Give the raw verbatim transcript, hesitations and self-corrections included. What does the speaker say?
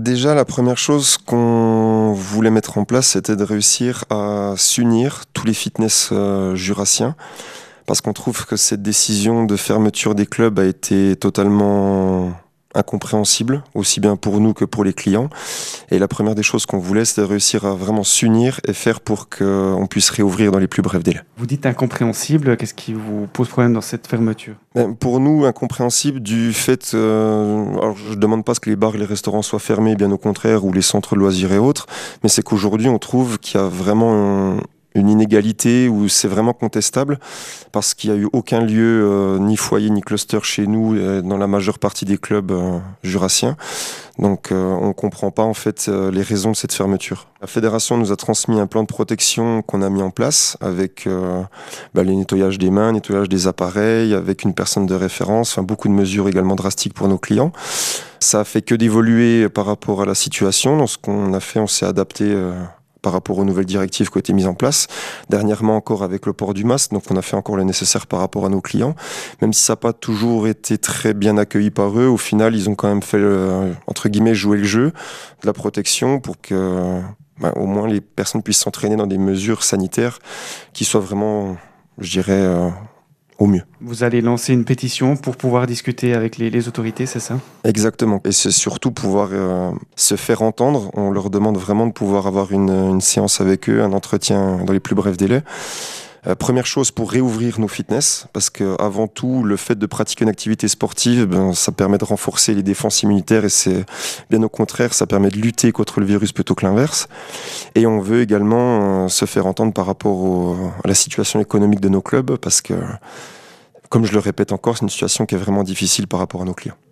Déjà, la première chose qu'on voulait mettre en place, c'était de réussir à s'unir tous les fitness euh, jurassiens, parce qu'on trouve que cette décision de fermeture des clubs a été totalement incompréhensible, aussi bien pour nous que pour les clients. Et la première des choses qu'on voulait, c'était de réussir à vraiment s'unir et faire pour qu'on puisse réouvrir dans les plus brefs délais. Vous dites incompréhensible, qu'est-ce qui vous pose problème dans cette fermeture? Ben, pour nous, incompréhensible du fait, euh, alors je ne demande pas que les bars et les restaurants soient fermés, bien au contraire, ou les centres de loisirs et autres, mais c'est qu'aujourd'hui, on trouve qu'il y a vraiment un, une inégalité où c'est vraiment contestable parce qu'il n'y a eu aucun lieu, euh, ni foyer, ni cluster chez nous, euh, dans la majeure partie des clubs euh, jurassiens. Donc euh, on ne comprend pas en fait euh, les raisons de cette fermeture. La fédération nous a transmis un plan de protection qu'on a mis en place avec euh, bah, les nettoyages des mains, nettoyage des appareils, avec une personne de référence, enfin, beaucoup de mesures également drastiques pour nos clients. Ça a fait que d'évoluer par rapport à la situation. Dans ce qu'on a fait, on s'est adapté euh, par rapport aux nouvelles directives qui ont été mises en place. Dernièrement encore avec le port du masque, donc on a fait encore le nécessaire par rapport à nos clients. Même si ça n'a pas toujours été très bien accueilli par eux, au final ils ont quand même fait, euh, entre guillemets, jouer le jeu de la protection pour que ben, au moins les personnes puissent s'entraîner dans des mesures sanitaires qui soient vraiment, je dirais, euh, au mieux. Vous allez lancer une pétition pour pouvoir discuter avec les, les autorités, c'est ça? Exactement. Et c'est surtout pouvoir euh, se faire entendre. On leur demande vraiment de pouvoir avoir une, une séance avec eux, un entretien dans les plus brefs délais. Euh, première chose pour réouvrir nos fitness, parce que avant tout, le fait de pratiquer une activité sportive, ben, ça permet de renforcer les défenses immunitaires et c'est bien au contraire, ça permet de lutter contre le virus plutôt que l'inverse. Et on veut également euh, se faire entendre par rapport au, à la situation économique de nos clubs, parce que, comme je le répète encore, c'est une situation qui est vraiment difficile par rapport à nos clients.